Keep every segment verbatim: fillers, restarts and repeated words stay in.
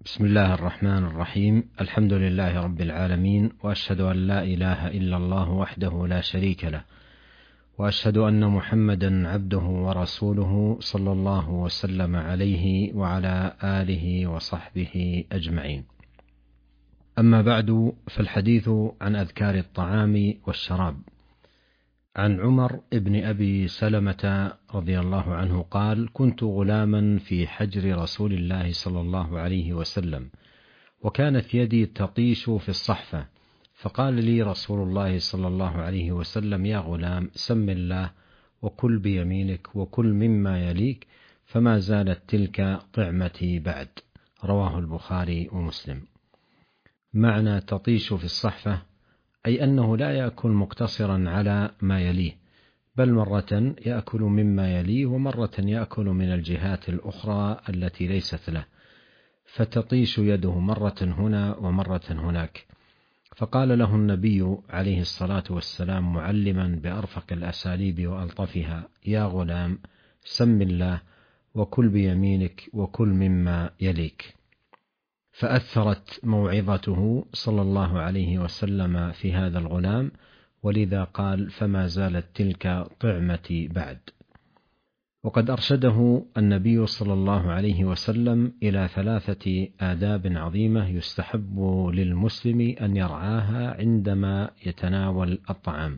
بسم الله الرحمن الرحيم. الحمد لله رب العالمين، وأشهد أن لا إله إلا الله وحده لا شريك له، وأشهد أن محمدا عبده ورسوله صلى الله وسلم عليه وعلى آله وصحبه أجمعين. أما بعد، فالحديث عن أذكار الطعام والشراب. عن عمر بن أبي سلمة رضي الله عنه قال: كنت غلاما في حجر رسول الله صلى الله عليه وسلم، وكانت يدي تطيش في الصحفة، فقال لي رسول الله صلى الله عليه وسلم: يا غلام، سم الله وكل بيمينك وكل مما يليك، فما زالت تلك طعمتي بعد. رواه البخاري ومسلم. معنى تطيش في الصحفة أي أنه لا يأكل مقتصرا على ما يليه، بل مرة يأكل مما يليه ومرة يأكل من الجهات الأخرى التي ليست له، فتطيش يده مرة هنا ومرة هناك. فقال له النبي عليه الصلاة والسلام معلما بأرفق الأساليب وألطفها: يا غلام، سم الله وكل بيمينك وكل مما يليك. فأثرت موعظته صلى الله عليه وسلم في هذا الغلام، ولذا قال: فما زالت تلك طعمتي بعد. وقد أرشده النبي صلى الله عليه وسلم إلى ثلاثة آداب عظيمة يستحب للمسلم أن يرعاها عندما يتناول الطعام.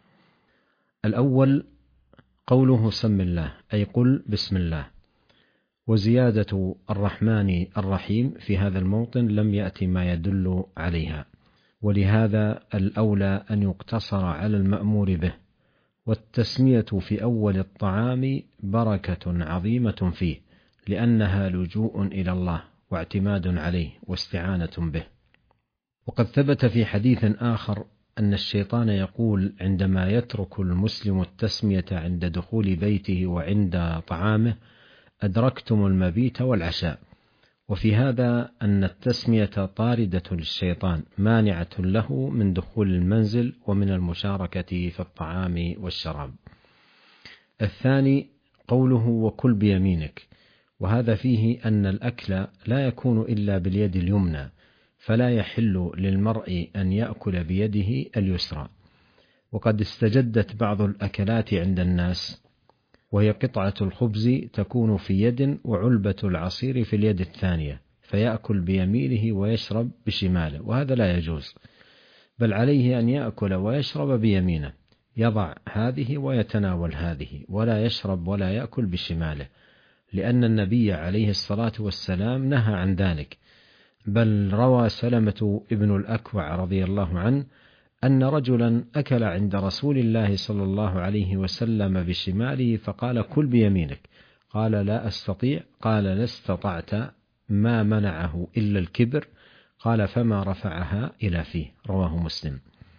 الأول قوله سم الله، أي قل بسم الله. وزيادة الرحمن الرحيم في هذا الموطن لم يأتي ما يدل عليها، ولهذا الأولى أن يقتصر على المأمور به. والتسمية في أول الطعام بركة عظيمة فيه، لأنها لجوء إلى الله واعتماد عليه واستعانة به. وقد ثبت في حديث آخر أن الشيطان يقول عندما يترك المسلم التسمية عند دخول بيته وعند طعامه: أدركتم المبيت والعشاء. وفي هذا أن التسمية طاردة للشيطان، مانعة له من دخول المنزل ومن المشاركة في الطعام والشراب. الثاني قوله وكل بيمينك، وهذا فيه أن الأكل لا يكون إلا باليد اليمنى، فلا يحل للمرء أن يأكل بيده اليسرى. وقد استجدت بعض الأكلات عند الناس، وهي قطعة الخبز تكون في يد وعلبة العصير في اليد الثانية، فيأكل بيمينه ويشرب بشماله، وهذا لا يجوز، بل عليه أن يأكل ويشرب بيمينه، يضع هذه ويتناول هذه، ولا يشرب ولا يأكل بشماله، لأن النبي عليه الصلاة والسلام نهى عن ذلك. بل روى سلمة ابن الأكوع رضي الله عنه أن رجلا أكل عند رسول الله صلى الله عليه وسلم بشماله، فقال: كل بيمينك. قال: لا أستطيع. قال: لا استطعت، ما منعه إلا الكبر. قال: فما رفعها إلى فيه. رواه مسلم.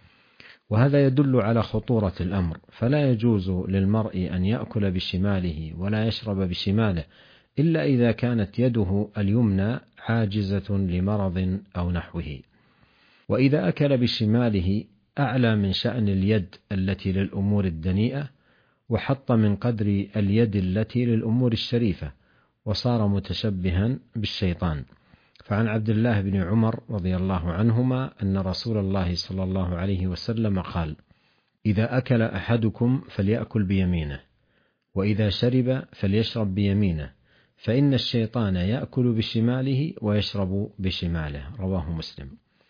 وهذا يدل على خطورة الأمر، فلا يجوز للمرء أن يأكل بشماله ولا يشرب بشماله إلا إذا كانت يده اليمنى عاجزة لمرض أو نحوه. وإذا أكل بشماله أعلى من شأن اليد التي للأمور الدنيئة، وحط من قدر اليد التي للأمور الشريفة، وصار متشبها بالشيطان. فعن عبد الله بن عمر رضي الله عنهما أن رسول الله صلى الله عليه وسلم قال: إذا أكل أحدكم فليأكل بيمينه، وإذا شرب فليشرب بيمينه، فإن الشيطان يأكل بشماله ويشرب بشماله. رواه مسلم.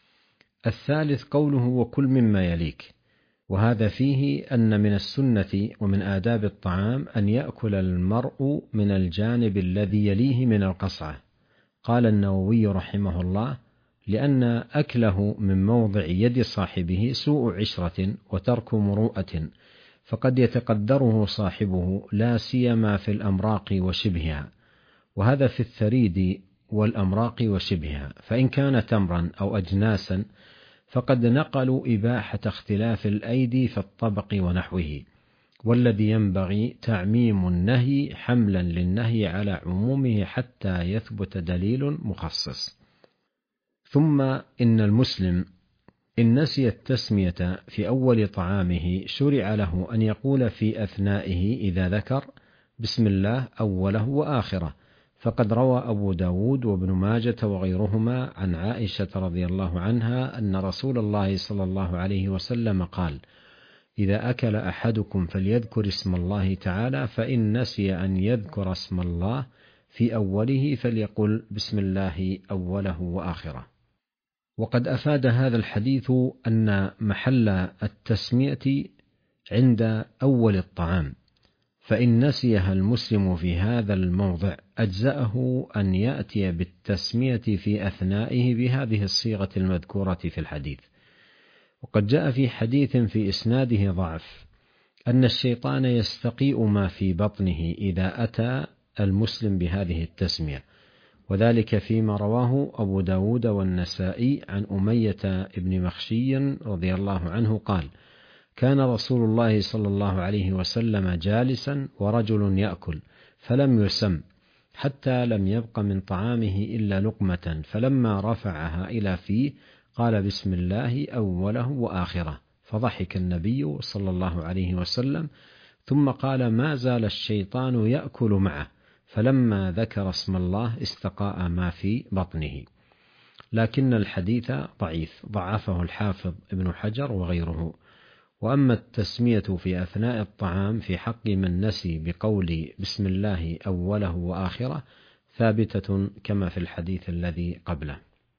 الثالث قوله وكل مما يليك، وهذا فيه أن من السنة ومن آداب الطعام أن يأكل المرء من الجانب الذي يليه من القصعة. قال النووي رحمه الله: لأن أكله من موضع يد صاحبه سوء عشرة وترك مروءة، فقد يتقدره صاحبه، لا سيما في الأمراق وشبهها، وهذا في الثريد والأمراق وشبهها. فإن كان تمرا أو أجناسا فقد نقلوا إباحة اختلاف الأيدي في الطبق ونحوه، والذي ينبغي تعميم النهي حملا للنهي على عمومه حتى يثبت دليل مخصص. ثم إن المسلم إن نسي التسمية في أول طعامه شرع له أن يقول في أثنائه إذا ذكر: بسم الله أوله وآخره، فقد روى أبو داود وابن ماجة وغيرهما عن عائشة رضي الله عنها أن رسول الله صلى الله عليه وسلم قال: إذا أكل أحدكم فليذكر اسم الله تعالى، فإن نسي أن يذكر اسم الله في أوله فليقل بسم الله أوله وآخره. وقد أفاد هذا الحديث أن محل التسمية عند أول الطعام، فإن نسيها المسلم في هذا الموضع أجزأه أن يأتي بالتسمية في أثنائه بهذه الصيغة المذكورة في الحديث. وقد جاء في حديث في إسناده ضعف أن الشيطان يستقيء ما في بطنه إذا أتى المسلم بهذه التسمية، وذلك فيما رواه أبو داود والنسائي عن أمية بن مخشي رضي الله عنه قال: كان رسول الله صلى الله عليه وسلم جالسا ورجل يأكل فلم يسم حتى لم يبق من طعامه إلا لقمة، فلما رفعها إلى فيه قال بسم الله أوله وآخره، فضحك النبي صلى الله عليه وسلم ثم قال: ما زال الشيطان يأكل معه، فلما ذكر اسم الله استقاء ما في بطنه. لكن الحديث ضعيف، ضعفه الحافظ ابن حجر وغيره. وأما التسمية في أثناء الطعام في حق من نسي بقول بسم الله أوله وآخره ثابتة كما في الحديث الذي قبله.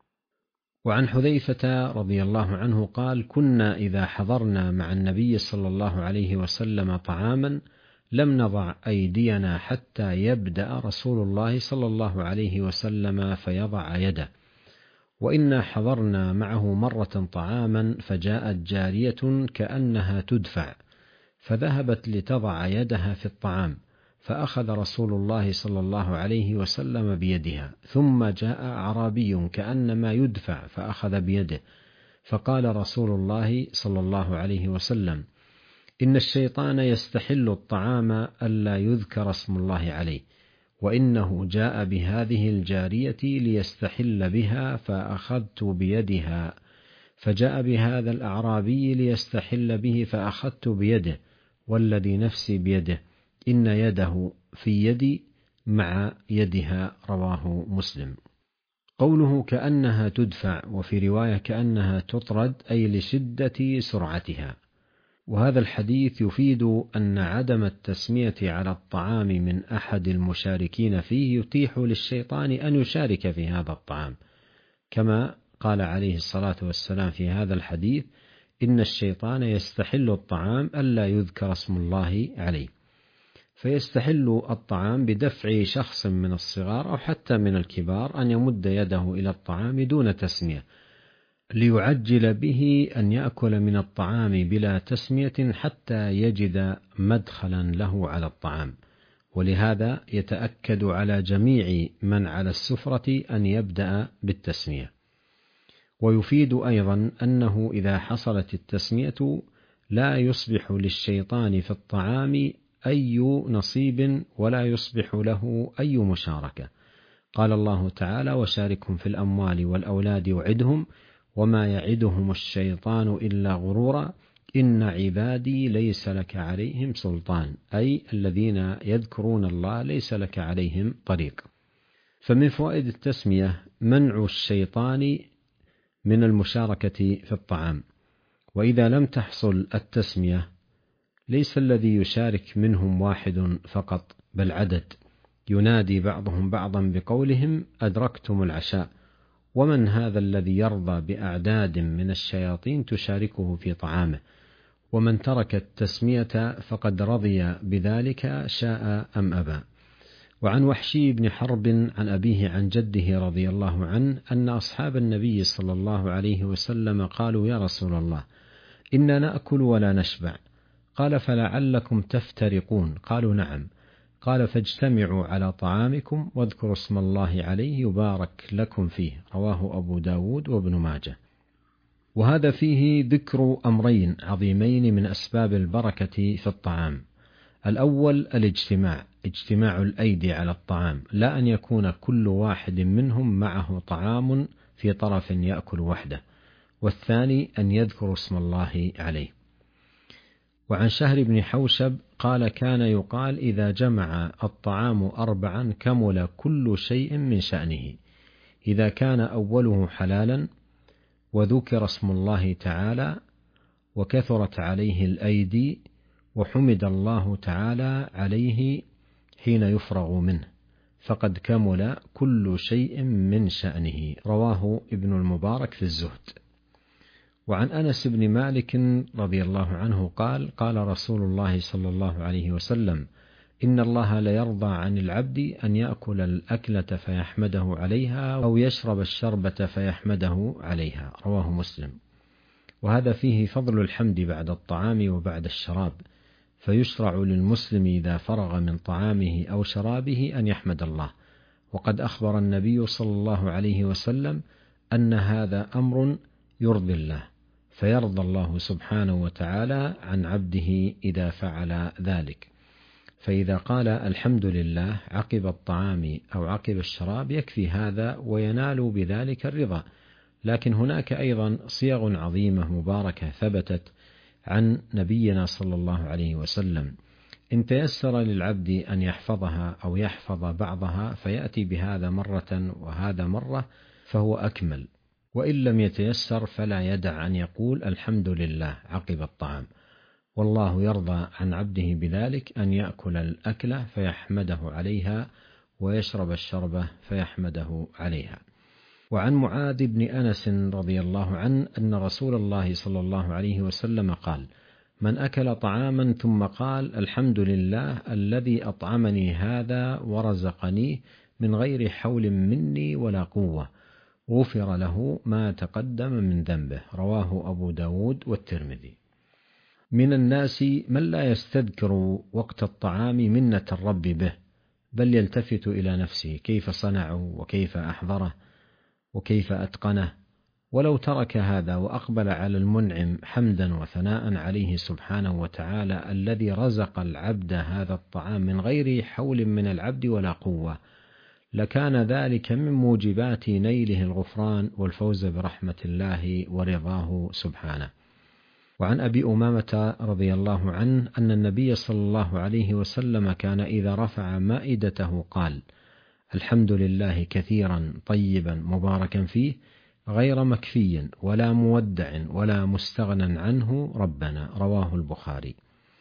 وعن حذيفة رضي الله عنه قال: كنا إذا حضرنا مع النبي صلى الله عليه وسلم طعاما لم نضع أيدينا حتى يبدأ رسول الله صلى الله عليه وسلم فيضع يده. وإنا حضرنا معه مرة طعاما فجاءت جارية كأنها تدفع فذهبت لتضع يدها في الطعام، فأخذ رسول الله صلى الله عليه وسلم بيدها، ثم جاء أعرابي كأنما يدفع فأخذ بيده، فقال رسول الله صلى الله عليه وسلم: إن الشيطان يستحل الطعام ألا يذكر اسم الله عليه، وإنه جاء بهذه الجارية ليستحل بها فأخذت بيدها، فجاء بهذا الأعرابي ليستحل به فأخذت بيده، والذي نفسي بيده إن يده في يدي مع يدها. رواه مسلم. قوله كأنها تدفع، وفي رواية كأنها تطرد، أي لشدة سرعتها. وهذا الحديث يفيد أن عدم التسمية على الطعام من أحد المشاركين فيه يتيح للشيطان أن يشارك في هذا الطعام، كما قال عليه الصلاة والسلام في هذا الحديث: إن الشيطان يستحل الطعام ألا يذكر اسم الله عليه. فيستحل الطعام بدفع شخص من الصغار أو حتى من الكبار أن يمد يده إلى الطعام دون تسمية، ليعجل به أن يأكل من الطعام بلا تسمية حتى يجد مدخلا له على الطعام. ولهذا يتأكد على جميع من على السفرة أن يبدأ بالتسمية. ويفيد أيضا أنه إذا حصلت التسمية لا يصبح للشيطان في الطعام أي نصيب ولا يصبح له أي مشاركة. قال الله تعالى: وشاركهم في الأموال والأولاد وعدهم وما يعدهم الشيطان إلا غرورا إن عبادي ليس لك عليهم سلطان، أي الذين يذكرون الله ليس لك عليهم طريق. فمن فوائد التسمية منع الشيطان من المشاركة في الطعام. وإذا لم تحصل التسمية ليس الذي يشارك منهم واحد فقط، بل عدد، ينادي بعضهم بعضا بقولهم: أدركتم العشاء. ومن هذا الذي يرضى بأعداد من الشياطين تشاركه في طعامه؟ ومن ترك التسمية فقد رضي بذلك شاء أم أبى. وعن وحشي بن حرب عن أبيه عن جده رضي الله عنه أن أصحاب النبي صلى الله عليه وسلم قالوا: يا رسول الله، إنا نأكل ولا نشبع. قال: فلعلكم تفترقون. قالوا: نعم. قال: فاجتمعوا على طعامكم واذكروا اسم الله عليه يبارك لكم فيه. رواه أبو داود وابن ماجه. وهذا فيه ذكر أمرين عظيمين من أسباب البركة في الطعام. الأول الاجتماع، اجتماع الأيدي على الطعام، لا أن يكون كل واحد منهم معه طعام في طرف يأكل وحده. والثاني أن يذكر اسم الله عليه. وعن شهر بن حوشب قال كان يقال إذا جمع الطعام أربعا كمل كل شيء من شأنه، إذا كان أوله حلالا وذكر اسم الله تعالى وكثرت عليه الأيدي وحمد الله تعالى عليه حين يفرغ منه فقد كمل كل شيء من شأنه. رواه ابن المبارك في الزهد. وعن أنس بن مالك رضي الله عنه قال قال رسول الله صلى الله عليه وسلم إن الله ليرضى عن العبد أن يأكل الأكلة فيحمده عليها أو يشرب الشربة فيحمده عليها. رواه مسلم. وهذا فيه فضل الحمد بعد الطعام وبعد الشراب، فيشرع للمسلم إذا فرغ من طعامه أو شرابه أن يحمد الله. وقد أخبر النبي صلى الله عليه وسلم أن هذا أمر يرضي الله، فيرضى الله سبحانه وتعالى عن عبده إذا فعل ذلك. فإذا قال الحمد لله عقب الطعام أو عقب الشراب يكفي هذا وينال بذلك الرضا. لكن هناك أيضا صيغ عظيمة مباركة ثبتت عن نبينا صلى الله عليه وسلم، إن تيسر للعبد أن يحفظها أو يحفظ بعضها فيأتي بهذا مرة وهذا مرة فهو أكمل، وإن لم يتيسر فلا يدع أن يقول الحمد لله عقب الطعام. والله يرضى عن عبده بذلك أن يأكل الأكلة فيحمده عليها ويشرب الشربة فيحمده عليها. وعن معاذ بن أنس رضي الله عنه أن رسول الله صلى الله عليه وسلم قال من أكل طعاما ثم قال الحمد لله الذي أطعمني هذا ورزقني من غير حول مني ولا قوة غفر له ما تقدم من ذنبه. رواه أبو داود والترمذي. من الناس من لا يستذكر وقت الطعام منة الرب به، بل يلتفت إلى نفسه كيف صنعه وكيف أحضره وكيف أتقنه، ولو ترك هذا وأقبل على المنعم حمدا وثناء عليه سبحانه وتعالى الذي رزق العبد هذا الطعام من غير حول من العبد ولا قوة، لكان ذلك من موجبات نيله الغفران والفوز برحمة الله ورضاه سبحانه. وعن أبي أمامة رضي الله عنه أن النبي صلى الله عليه وسلم كان إذا رفع مائدته قال الحمد لله كثيرا طيبا مباركا فيه غير مكفي ولا مودع ولا مستغنى عنه ربنا. رواه البخاري.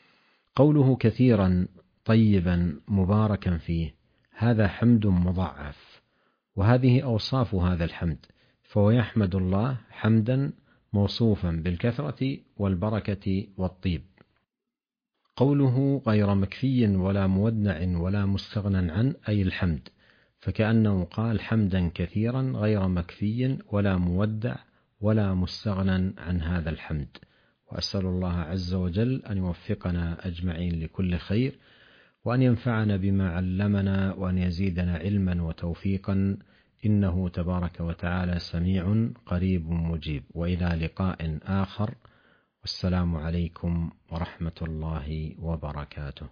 قوله كثيرا طيبا مباركا فيه هذا حمد مضاعف، وهذه أوصاف هذا الحمد، فهو يحمد الله حمدا موصوفا بالكثرة والبركة والطيب. قوله غير مكفي ولا مودع ولا مستغنى عنه أي الحمد، فكأنه قال حمدا كثيرا غير مكفي ولا مودع ولا مستغنى عن هذا الحمد. وأسأل الله عز وجل أن يوفقنا أجمعين لكل خير، وأن ينفعنا بما علمنا، وأن يزيدنا علما وتوفيقا، إنه تبارك وتعالى سميع قريب مجيب. وإلى لقاء آخر، والسلام عليكم ورحمة الله وبركاته.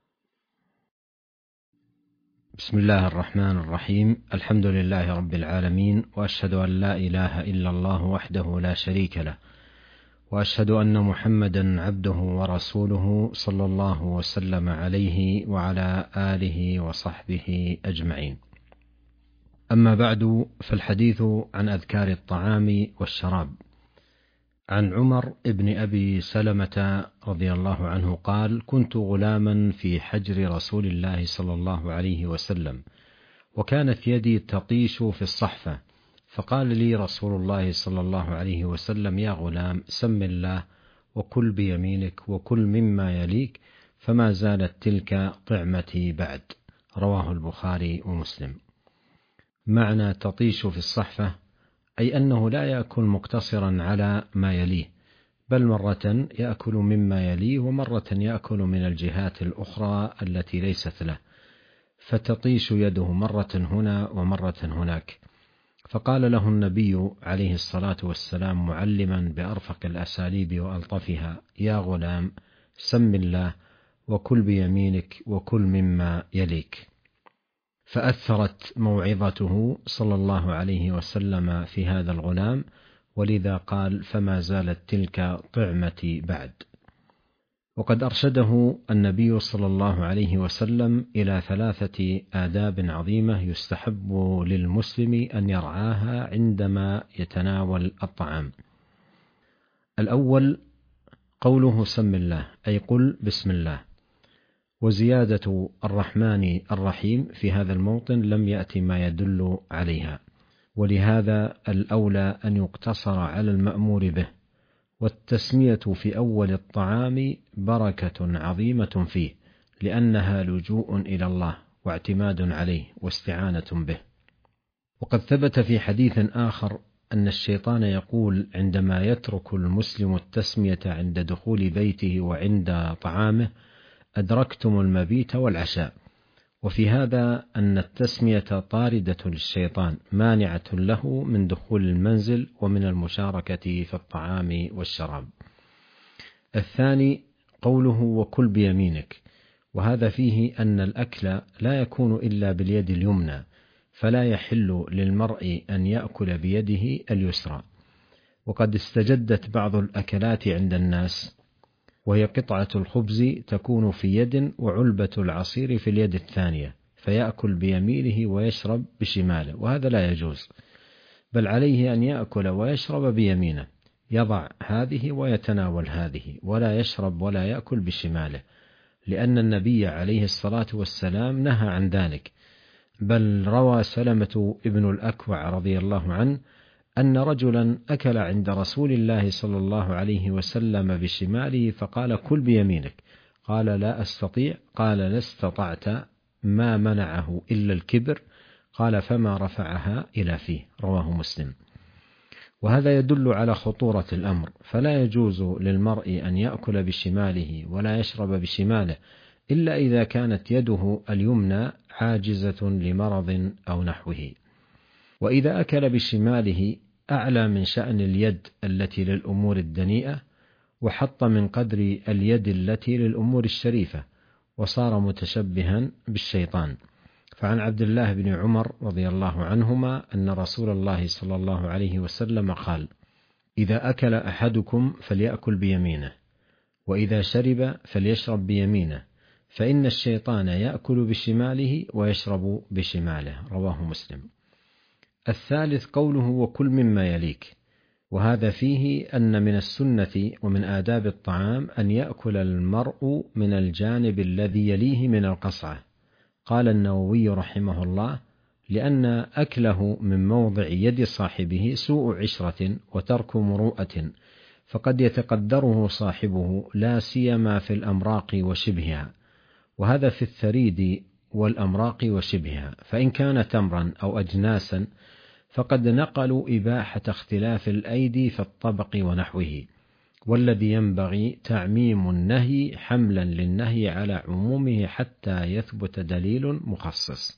بسم الله الرحمن الرحيم. الحمد لله رب العالمين، وأشهد أن لا إله إلا الله وحده لا شريك له، وأشهد أن محمدا عبده ورسوله صلى الله وسلم عليه وعلى آله وصحبه أجمعين. أما بعد، فالحديث عن أذكار الطعام والشراب. عن عمر ابن أبي سلمة رضي الله عنه قال كنت غلاما في حجر رسول الله صلى الله عليه وسلم، وكانت يدي تطيش في الصحفة، فقال لي رسول الله صلى الله عليه وسلم يا غلام سم الله وكل بيمينك وكل مما يليك، فما زالت تلك طعمتي بعد. رواه البخاري ومسلم. معنى تطيش في الصحفة أي أنه لا يأكل مقتصرا على ما يليه، بل مرة يأكل مما يليه ومرة يأكل من الجهات الأخرى التي ليست له، فتطيش يده مرة هنا ومرة هناك. فقال له النبي عليه الصلاة والسلام معلما بأرفق الأساليب وألطفها يا غلام سم الله وكل بيمينك وكل مما يليك. فأثرت موعظته صلى الله عليه وسلم في هذا الغلام، ولذا قال فما زالت تلك طعمتي بعد. وقد أرشده النبي صلى الله عليه وسلم إلى ثلاثة آداب عظيمة يستحب للمسلم أن يرعاها عندما يتناول الطعام. الأول قوله سم الله، أي قل بسم الله. وزيادة الرحمن الرحيم في هذا الموطن لم يأتي ما يدل عليها، ولهذا الأولى أن يقتصر على المأمور به. والتسمية في أول الطعام بركة عظيمة فيه، لأنها لجوء إلى الله واعتماد عليه واستعانة به. وقد ثبت في حديث آخر أن الشيطان يقول عندما يترك المسلم التسمية عند دخول بيته وعند طعامه: أدركتم المبيت والعشاء. وفي هذا أن التسمية طاردة للشيطان، مانعة له من دخول المنزل ومن المشاركة في الطعام والشراب. الثاني قوله وكل بيمينك، وهذا فيه أن الأكل لا يكون إلا باليد اليمنى، فلا يحل للمرء أن يأكل بيده اليسرى. وقد استجدت بعض الأكلات عند الناس، وهي قطعة الخبز تكون في يد وعلبة العصير في اليد الثانية، فيأكل بيمينه ويشرب بشماله، وهذا لا يجوز، بل عليه أن يأكل ويشرب بيمينه، يضع هذه ويتناول هذه، ولا يشرب ولا يأكل بشماله، لأن النبي عليه الصلاة والسلام نهى عن ذلك. بل روى سلمة ابن الأكوع رضي الله عنه أن رجلا أكل عند رسول الله صلى الله عليه وسلم بشماله فقال: كل بيمينك. قال: لا أستطيع. قال: لا استطعت، ما منعه إلا الكبر. قال: فما رفعها إلى فيه. رواه مسلم. وهذا يدل على خطورة الأمر، فلا يجوز للمرء أن يأكل بشماله ولا يشرب بشماله إلا إذا كانت يده اليمنى عاجزة لمرض أو نحوه. وإذا أكل بشماله أعلى من شأن اليد التي للأمور الدنيئة، وحط من قدر اليد التي للأمور الشريفة، وصار متشبها بالشيطان. فعن عبد الله بن عمر رضي الله عنهما أن رسول الله صلى الله عليه وسلم قال: إذا أكل أحدكم فليأكل بيمينه، وإذا شرب فليشرب بيمينه، فإن الشيطان يأكل بشماله ويشرب بشماله. رواه مسلم. الثالث قوله وكل مما يليك، وهذا فيه أن من السنة ومن آداب الطعام أن يأكل المرء من الجانب الذي يليه من القصعة. قال النووي رحمه الله: لأن أكله من موضع يد صاحبه سوء عشرة وترك مروءة، فقد يتقدره صاحبه، لا سيما في الأمراق وشبهها، وهذا في الثريد والأمراق وشبهها. فإن كان تمرا أو أجناسا فقد نقلوا إباحة اختلاف الأيدي في الطبق ونحوه، والذي ينبغي تعميم النهي حملا للنهي على عمومه حتى يثبت دليل مخصص.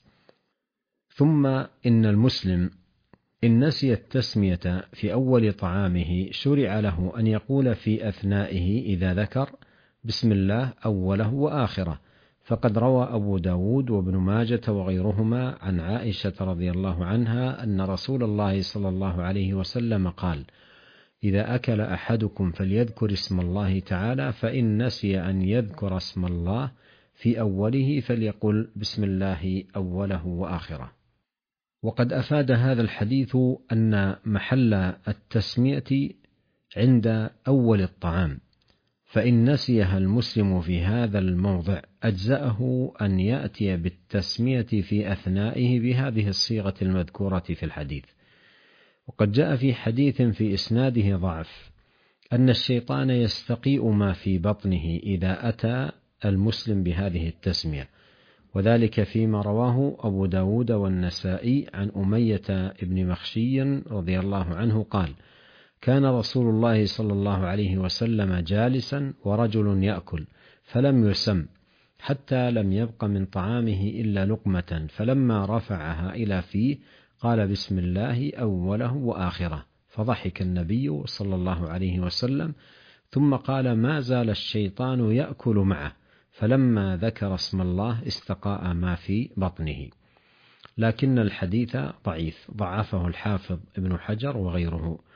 ثم إن المسلم إن نسي التسمية في أول طعامه شرع له أن يقول في أثنائه إذا ذكر بسم الله أوله وآخره، فقد روى أبو داود وابن ماجة وغيرهما عن عائشة رضي الله عنها أن رسول الله صلى الله عليه وسلم قال: إذا أكل أحدكم فليذكر اسم الله تعالى، فإن نسي أن يذكر اسم الله في أوله فليقل بسم الله أوله وآخره. وقد أفاد هذا الحديث أن محل التسمية عند أول الطعام، فإن نسيها المسلم في هذا الموضع أجزأه أن يأتي بالتسمية في أثنائه بهذه الصيغة المذكورة في الحديث. وقد جاء في حديث في إسناده ضعف أن الشيطان يستقيء ما في بطنه إذا أتى المسلم بهذه التسمية، وذلك فيما رواه أبو داود والنسائي عن أمية بن مخشي رضي الله عنه قال: كان رسول الله صلى الله عليه وسلم جالسا ورجل يأكل فلم يسم حتى لم يبق من طعامه إلا لقمة، فلما رفعها إلى فيه قال بسم الله أوله وآخره، فضحك النبي صلى الله عليه وسلم، ثم قال: ما زال الشيطان يأكل معه، فلما ذكر اسم الله استقاء ما في بطنه. لكن الحديث ضعيف، ضعفه الحافظ ابن حجر وغيره.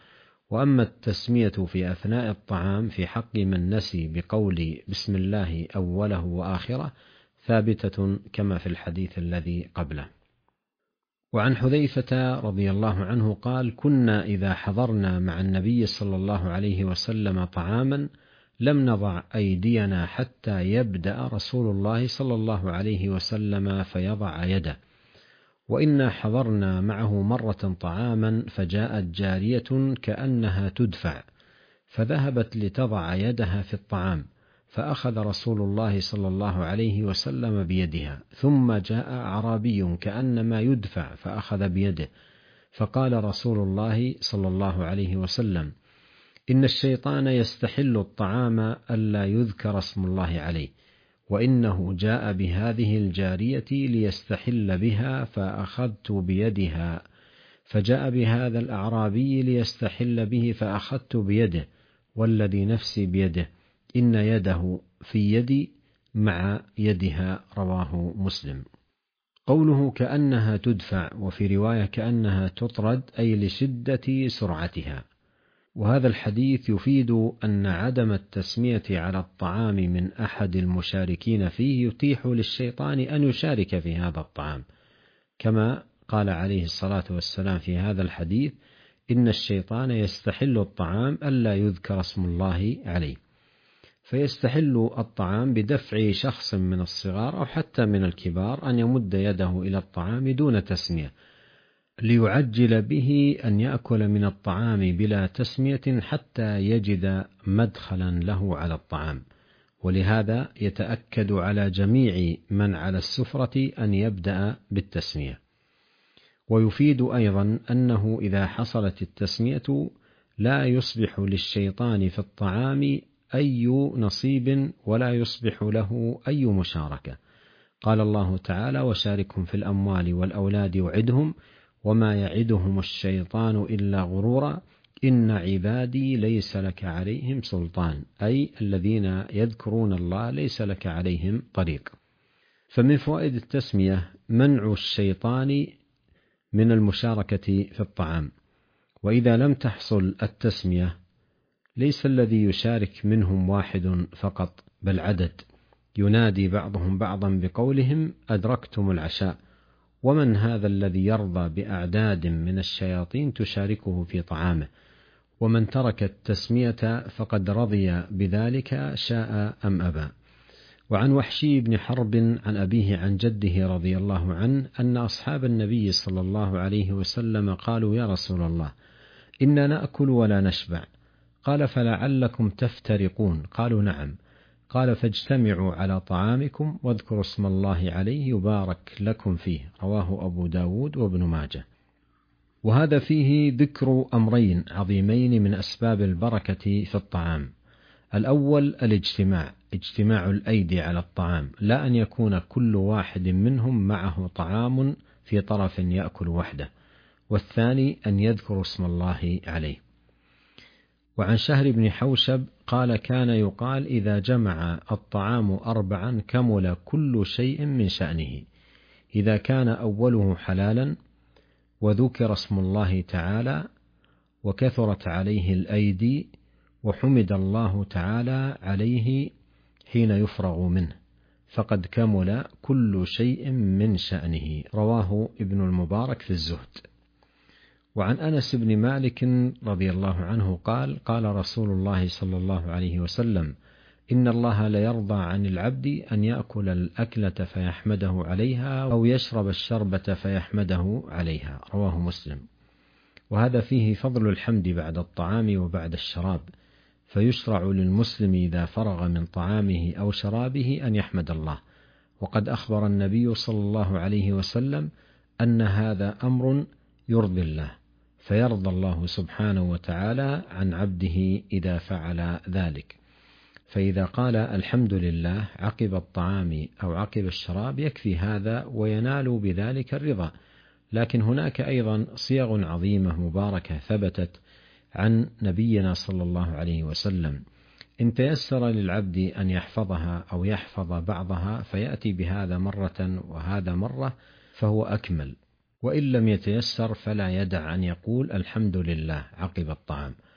وأما التسمية في أثناء الطعام في حق من نسي بقول بسم الله أوله وآخره ثابتة كما في الحديث الذي قبله. وعن حذيفة رضي الله عنه قال: كنا إذا حضرنا مع النبي صلى الله عليه وسلم طعاما لم نضع أيدينا حتى يبدأ رسول الله صلى الله عليه وسلم فيضع يده. وإنا حضرنا معه مرة طعاما فجاءت جارية كأنها تدفع فذهبت لتضع يدها في الطعام فأخذ رسول الله صلى الله عليه وسلم بيدها، ثم جاء أعرابي كأنما يدفع فأخذ بيده، فقال رسول الله صلى الله عليه وسلم: إن الشيطان يستحل الطعام ألا يذكر اسم الله عليه، وإنه جاء بهذه الجارية ليستحل بها فأخذت بيدها، فجاء بهذا الأعرابي ليستحل به فأخذت بيده، والذي نفسي بيده إن يده في يدي مع يدها. رواه مسلم. قوله كأنها تدفع، وفي رواية كأنها تطرد، أي لشدة سرعتها. وهذا الحديث يفيد أن عدم التسمية على الطعام من أحد المشاركين فيه يتيح للشيطان أن يشارك في هذا الطعام، كما قال عليه الصلاة والسلام في هذا الحديث: إن الشيطان يستحل الطعام ألا يذكر اسم الله عليه. فيستحل الطعام بدفع شخص من الصغار أو حتى من الكبار أن يمد يده إلى الطعام دون تسمية، ليعجل به أن يأكل من الطعام بلا تسمية حتى يجد مدخلا له على الطعام. ولهذا يتأكد على جميع من على السفرة أن يبدأ بالتسمية. ويفيد أيضا أنه إذا حصلت التسمية لا يصبح للشيطان في الطعام أي نصيب ولا يصبح له أي مشاركة. قال الله تعالى: وشاركهم في الأموال والأولاد وعدهم وما يعدهم الشيطان إلا غرورا إن عبادي ليس لك عليهم سلطان، أي الذين يذكرون الله ليس لك عليهم طريق. فمن فوائد التسمية منع الشيطان من المشاركة في الطعام. وإذا لم تحصل التسمية ليس الذي يشارك منهم واحد فقط، بل عدد، ينادي بعضهم بعضا بقولهم: أدركتم العشاء. ومن هذا الذي يرضى بأعداد من الشياطين تشاركه في طعامه؟ ومن ترك التسمية فقد رضي بذلك شاء أم أبى. وعن وحشي بن حرب عن أبيه عن جده رضي الله عنه أن أصحاب النبي صلى الله عليه وسلم قالوا: يا رسول الله، إنا نأكل ولا نشبع. قال: فلعلكم تفترقون. قالوا: نعم. قال: فاجتمعوا على طعامكم واذكروا اسم الله عليه يبارك لكم فيه. رواه أبو داود وابن ماجه. وهذا فيه ذكر أمرين عظيمين من أسباب البركة في الطعام. الأول الاجتماع، اجتماع الأيدي على الطعام، لا أن يكون كل واحد منهم معه طعام في طرف يأكل وحده. والثاني أن يذكروا اسم الله عليه. وعن شهر بن حوشب قال: كان يقال إذا جمع الطعام أربعا كمل كل شيء من شأنه، إذا كان أوله حلالا وذكر اسم الله تعالى وكثرت عليه الأيدي وحمد الله تعالى عليه حين يفرغ منه، فقد كمل كل شيء من شأنه. رواه ابن المبارك في الزهد. وعن أنس بن مالك رضي الله عنه قال: قال رسول الله صلى الله عليه وسلم: إن الله ليرضى عن العبد أن يأكل الأكلة فيحمده عليها أو يشرب الشربة فيحمده عليها. رواه مسلم. وهذا فيه فضل الحمد بعد الطعام وبعد الشراب، فيشرع للمسلم إذا فرغ من طعامه أو شرابه أن يحمد الله. وقد أخبر النبي صلى الله عليه وسلم أن هذا أمر يرضي الله، فيرضى الله سبحانه وتعالى عن عبده إذا فعل ذلك. فإذا قال الحمد لله عقب الطعام أو عقب الشراب يكفي هذا وينال بذلك الرضا. لكن هناك أيضا صيغ عظيمة مباركة ثبتت عن نبينا صلى الله عليه وسلم، إن تيسر للعبد أن يحفظها أو يحفظ بعضها فيأتي بهذا مرة وهذا مرة فهو أكمل، وإن لم يتيسر فلا يدع أن يقول الحمد لله عقب الطعام.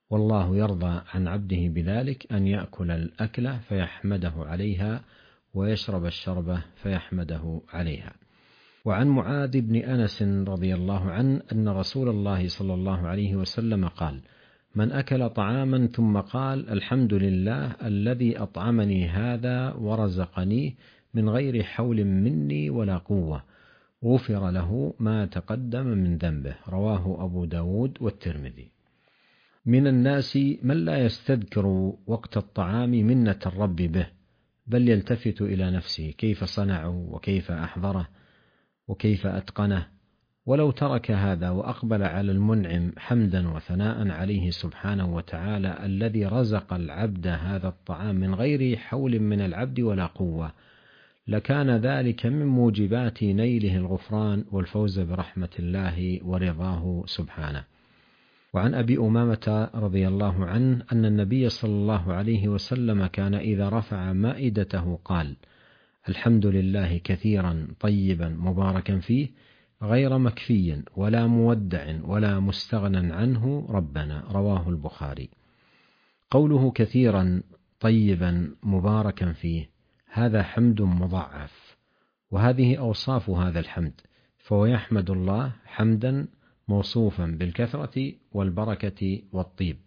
والله يرضى عن عبده بذلك أن يأكل الأكلة فيحمده عليها ويشرب الشربة فيحمده عليها. وعن معاذ بن أنس رضي الله عنه أن رسول الله صلى الله عليه وسلم قال: من أكل طعاما ثم قال الحمد لله الذي أطعمني هذا ورزقنيه من غير حول مني ولا قوة غفر له ما تقدم من ذنبه. رواه أبو داود والترمذي. من الناس من لا يستذكر وقت الطعام منة الرب به، بل يلتفت إلى نفسه كيف صنعه وكيف أحضره وكيف أتقنه، ولو ترك هذا وأقبل على المنعم حمدا وثناء عليه سبحانه وتعالى الذي رزق العبد هذا الطعام من غير حول من العبد ولا قوة، لكان ذلك من موجبات نيله الغفران والفوز برحمة الله ورضاه سبحانه. وعن أبي أمامة رضي الله عنه أن النبي صلى الله عليه وسلم كان إذا رفع مائدته قال: الحمد لله كثيرا طيبا مباركا فيه غير مكفي ولا مودع ولا مستغنى عنه ربنا. رواه البخاري. قوله كثيرا طيبا مباركا فيه هذا حمد مضاعف، وهذه أوصاف هذا الحمد، فهو يحمد الله حمدا موصوفا بالكثرة والبركة والطيب.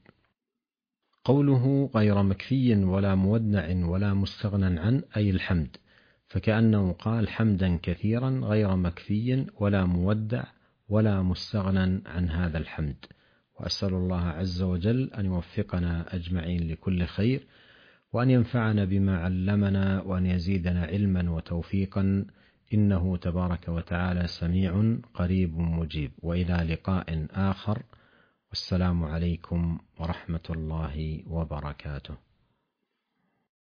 قوله غير مكفي ولا مودع ولا مستغنى عنه أي الحمد، فكأنه قال حمدا كثيرا غير مكفي ولا مودع ولا مستغنى عن هذا الحمد. وأسأل الله عز وجل أن يوفقنا أجمعين لكل خير، وأن ينفعنا بما علمنا، وأن يزيدنا علما وتوفيقا، إنه تبارك وتعالى سميع قريب مجيب. وإلى لقاء آخر، والسلام عليكم ورحمة الله وبركاته.